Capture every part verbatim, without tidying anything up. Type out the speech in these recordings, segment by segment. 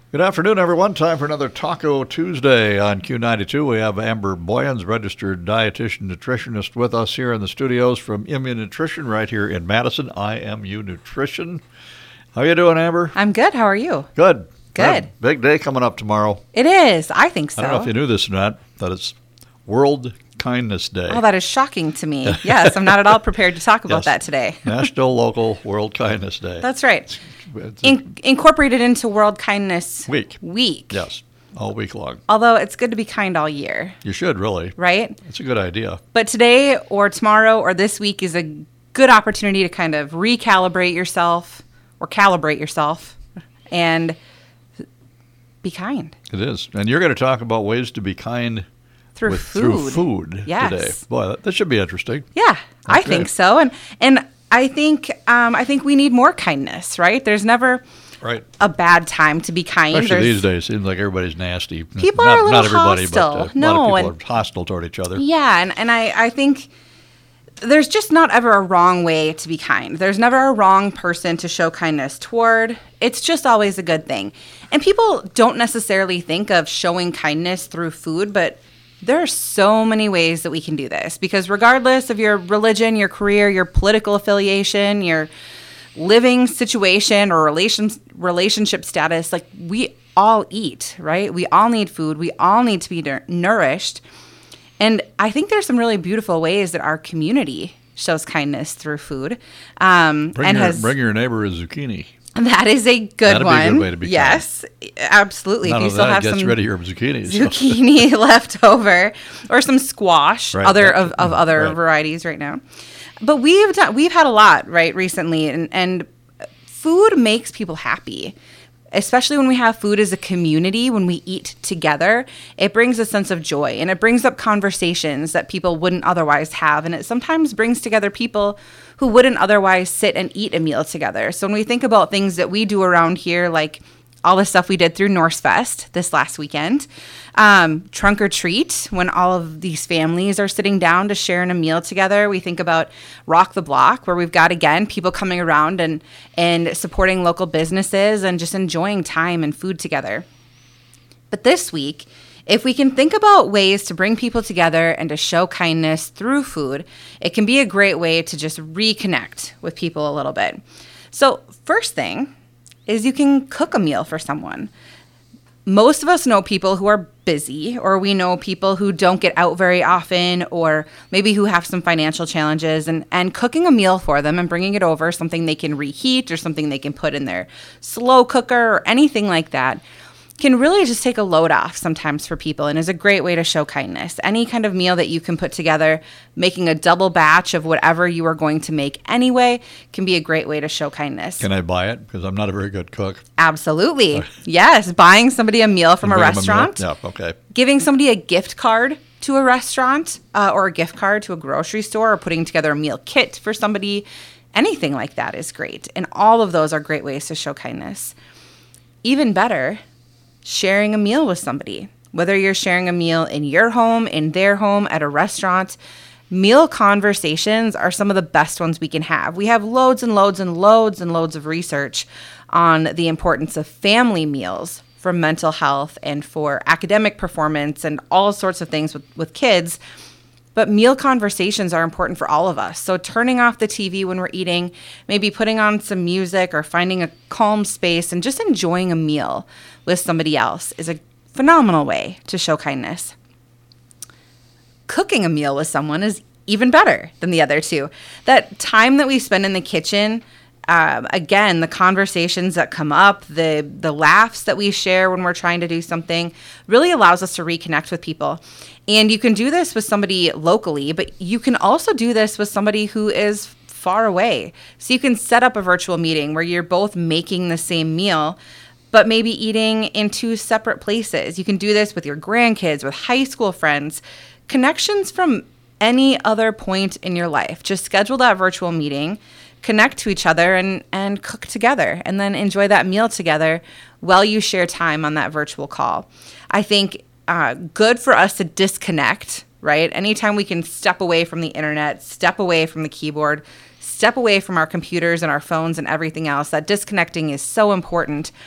Good afternoon, everyone. Time for another Taco Tuesday on Q ninety-two. We have Amber Boyens, registered dietitian nutritionist, with us here in the studios from Immune Nutrition right here in Madison. I M U Nutrition. How you doing, Amber? I'm good. How are you? Good. Good. Big day coming up tomorrow. It is. I think so. I don't know if you knew this or not, that it's World Kindness Day. Oh, that is shocking to me. Yes, I'm not at all prepared to talk about Yes. that today. National Local World Kindness Day. That's right. It's a In- incorporated into World Kindness week. Week. Yes, all week long. Although it's good to be kind all year, You should, really. right? It's a good idea. But today or tomorrow or this week is a good opportunity to kind of recalibrate yourself or calibrate yourself and be kind It is. And you're going to talk about ways to be kind through with, food. through food Yes. today. Boy, that, that should be interesting. Yeah, I Okay. think so. And and I think um, I think we need more kindness, right? There's never Right. a bad time to be kind. Especially There's- these days, it seems like everybody's nasty. People not, are a little not everybody, hostile. but uh, No, a lot of and- people are hostile toward each other. Yeah, and, and I, I think there's just not ever a wrong way to be kind. There's never a wrong person to show kindness toward. It's just always a good thing. And people don't necessarily think of showing kindness through food, but there are so many ways that we can do this, because regardless of your religion, your career, your political affiliation, your living situation or relation, relationship status, like we all eat, right? We all need food. We all need to be nour- nourished. And I think there's some really beautiful ways that our community shows kindness through food. Um, Bring, and your, has, bring your neighbor a zucchini. that is a good That'd be a one. good way to be kind. Yes, absolutely. None if you of still that have gets some rid of your zucchinis. zucchini left over, or some squash, Right, other that- of, of other right. varieties right now. But we've done, we've had a lot right recently, and, and food makes people happy. Especially when we have food as a community, when we eat together, it brings a sense of joy, and it brings up conversations that people wouldn't otherwise have. And it sometimes brings together people who wouldn't otherwise sit and eat a meal together. So when we think about things that we do around here, like all the stuff we did through Norse Fest this last weekend, um, Trunk or Treat, when all of these families are sitting down to share in a meal together. We think about Rock the Block, where we've got, again, people coming around and, and supporting local businesses and just enjoying time and food together. But this week, if we can think about ways to bring people together and to show kindness through food, it can be a great way to just reconnect with people a little bit. So first thing is you can cook a meal for someone. Most of us know people who are busy, or we know people who don't get out very often, or maybe who have some financial challenges, and, and cooking a meal for them and bringing it over, something they can reheat or something they can put in their slow cooker or anything like that, can really just take a load off sometimes for people, and is a great way to show kindness. Any kind of meal that you can put together, making a double batch of whatever you are going to make anyway, can be a great way to show kindness. Can I buy it? Because I'm not a very good cook. Absolutely. Yes. Buying somebody a meal from a Bring 'em meal? restaurant, Yeah, okay. giving somebody a gift card to a restaurant uh, or a gift card to a grocery store, or putting together a meal kit for somebody, anything like that is great. And all of those are great ways to show kindness. Even better, sharing a meal with somebody, whether you're sharing a meal in your home, in their home, at a restaurant. Meal conversations are some of the best ones we can have. We have loads and loads and loads and loads of research on the importance of family meals for mental health and for academic performance and all sorts of things with, with kids. But meal conversations are important for all of us. So turning off the T V when we're eating, maybe putting on some music or finding a calm space and just enjoying a meal with somebody else is a phenomenal way to show kindness. Cooking a meal with someone is even better than the other two. That time that we spend in the kitchen, um, again, the conversations that come up, the the laughs that we share when we're trying to do something, really allows us to reconnect with people. And you can do this with somebody locally, but you can also do this with somebody who is far away. So you can set up a virtual meeting where you're both making the same meal, but maybe eating in two separate places. You can do this with your grandkids, with high school friends, connections from any other point in your life. Just schedule that virtual meeting, connect to each other, and, and cook together, and then enjoy that meal together while you share time on that virtual call. I think uh, good for us to disconnect, right? Anytime we can step away from the internet, step away from the keyboard, step away from our computers and our phones and everything else, that disconnecting is so important.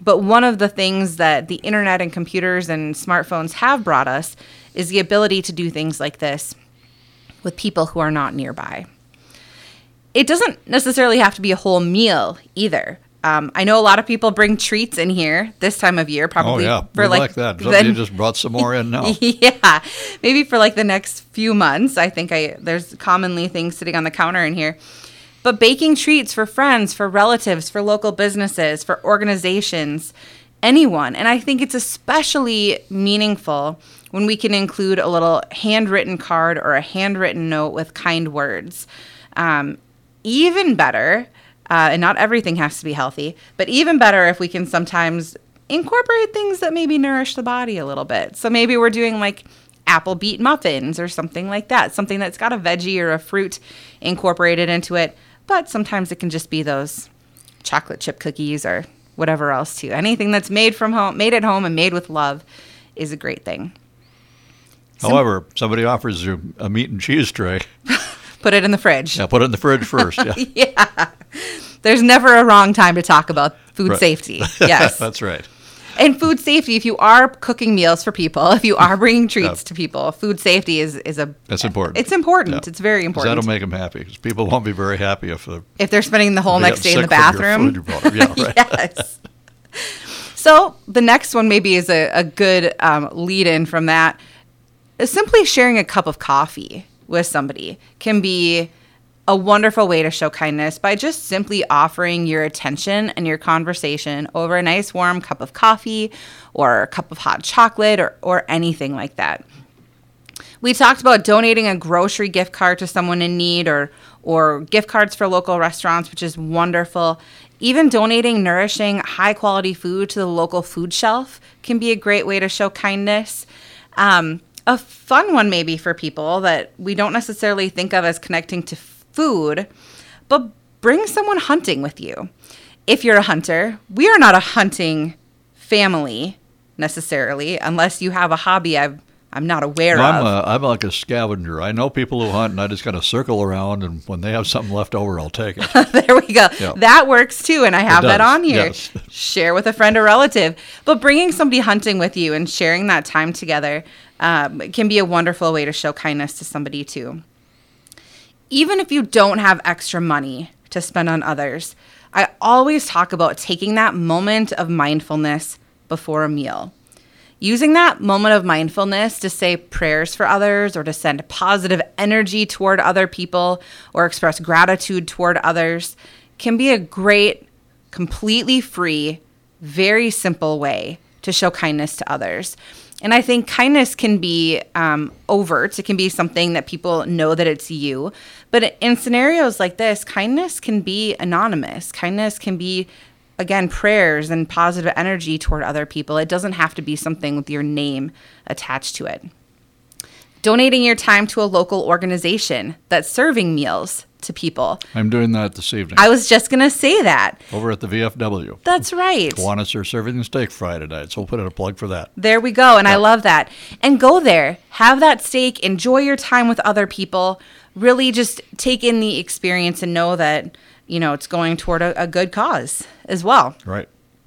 But one of the things that the internet and computers and smartphones have brought us is the ability to do things like this with people who are not nearby. It doesn't necessarily have to be a whole meal either. Um, I know a lot of people bring treats in here this time of year, probably. Oh, yeah. For we like, like that. the, Somebody just brought some more in now. Yeah. Maybe for like the next few months. I think I there's commonly things sitting on the counter in here. But baking treats for friends, for relatives, for local businesses, for organizations, anyone. And I think it's especially meaningful when we can include a little handwritten card or a handwritten note with kind words. Um, even better, uh, and not everything has to be healthy, but even better if we can sometimes incorporate things that maybe nourish the body a little bit. So maybe we're doing like apple beet muffins or something like that, something that's got a veggie or a fruit incorporated into it. But sometimes it can just be those chocolate chip cookies or whatever else too. Anything that's made from home, made at home and made with love is a great thing. However, somebody offers you a meat and cheese tray. Put it in the fridge. Yeah, put it in the fridge first. Yeah. Yeah. There's never a wrong time to talk about food Right. safety. Yes. That's right. And food safety, if you are cooking meals for people, if you are bringing treats Yeah. to people, food safety is, is a... That's important. It's important. Yeah. It's very 'Cause important. that'll make them happy. Because people won't be very happy if, uh, If they're spending the whole they next get day in the sick from your bathroom. food you brought them. Yeah, right. Yes. So the next one maybe is a, a good um, lead-in from that. Simply sharing a cup of coffee with somebody can be a wonderful way to show kindness by just simply offering your attention and your conversation over a nice warm cup of coffee or a cup of hot chocolate or, or anything like that. We talked about donating a grocery gift card to someone in need or or gift cards for local restaurants, which is wonderful. Even donating nourishing, high-quality food to the local food shelf can be a great way to show kindness. Um, a fun one maybe for people that we don't necessarily think of as connecting to food, but bring someone hunting with you. If you're a hunter, we are not a hunting family necessarily, unless you have a hobby I've I'm not aware No, I'm, of. a, I'm like a scavenger. I know people who hunt, and I just kind of circle around, and when they have something left over, I'll take it. There we go. Yeah. That works too, and I have that does, on here. yes. Share with a friend or relative. But bringing somebody hunting with you and sharing that time together um, can be a wonderful way to show kindness to somebody too. Even if you don't have extra money to spend on others, I always talk about taking that moment of mindfulness before a meal. Using that moment of mindfulness to say prayers for others or to send positive energy toward other people or express gratitude toward others can be a great, completely free, very simple way to show kindness to others. And I think kindness can be um, overt. It can be something that people know that it's you. But in scenarios like this, kindness can be anonymous. Kindness can be, again, prayers and positive energy toward other people. It doesn't have to be something with your name attached to it. Donating your time to a local organization that's serving meals to people. I'm doing that this evening I was just going to say that. over at the V F W. That's right. Kiwanis are serving the steak fry tonight, so we'll put in a plug for that. There we go. And I Yeah. love that. And go there, have that steak, enjoy your time with other people, really just take in the experience and know that, you know, it's going toward a, a good cause as well. Right.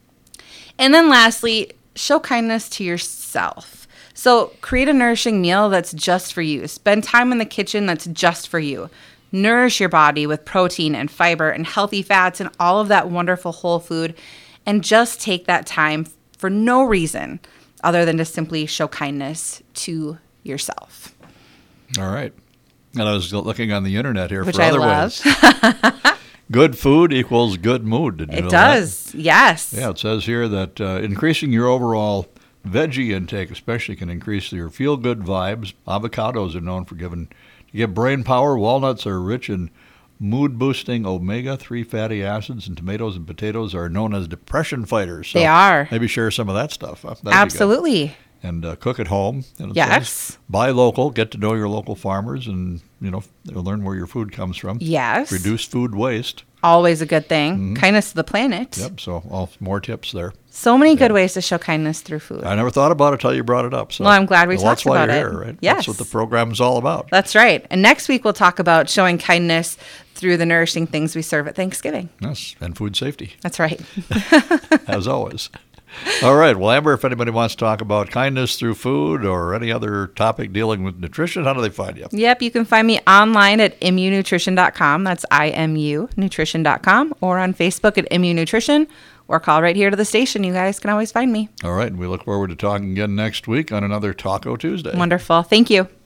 And then lastly, show kindness to yourself. So create a nourishing meal that's just for you. Spend time in the kitchen that's just for you. Nourish your body with protein and fiber and healthy fats and all of that wonderful whole food. And just take that time for no reason other than to simply show kindness to yourself. All right. And I was looking on the internet here Which for I other love. ways. Good food equals good mood. Did you It know that? does. Yes. Yeah, it says here that uh, increasing your overall veggie intake especially can increase your feel-good vibes. Avocados are known for giving to give brain power. Walnuts are rich in mood-boosting omega three fatty acids, and tomatoes and potatoes are known as depression fighters. So They are. Maybe share some of that stuff. That'd be good. Absolutely. And uh, cook at home. And it Yes. says, buy local, get to know your local farmers, and you know learn where your food comes from. Yes. Reduce food waste. always a good thing. Mm-hmm. Kindness to the planet. Yep, so all, more tips there. So many yeah. good ways to show kindness through food. I never thought about it until you brought it up. So. Well, I'm glad we well, talked about it. That's why you're here, right? Yes. That's what the program is all about. That's right. And next week we'll talk about showing kindness through the nourishing things we serve at Thanksgiving. Yes, and food safety. That's right. As always. All right. Well, Amber, if anybody wants to talk about kindness through food or any other topic dealing with nutrition, how do they find you? Yep. You can find me online at I M U nutrition dot com. That's I M U nutrition dot com, or on Facebook at I M U Nutrition, or call right here to the station. You guys can always find me. All right. And we look forward to talking again next week on another Taco Tuesday. Wonderful. Thank you.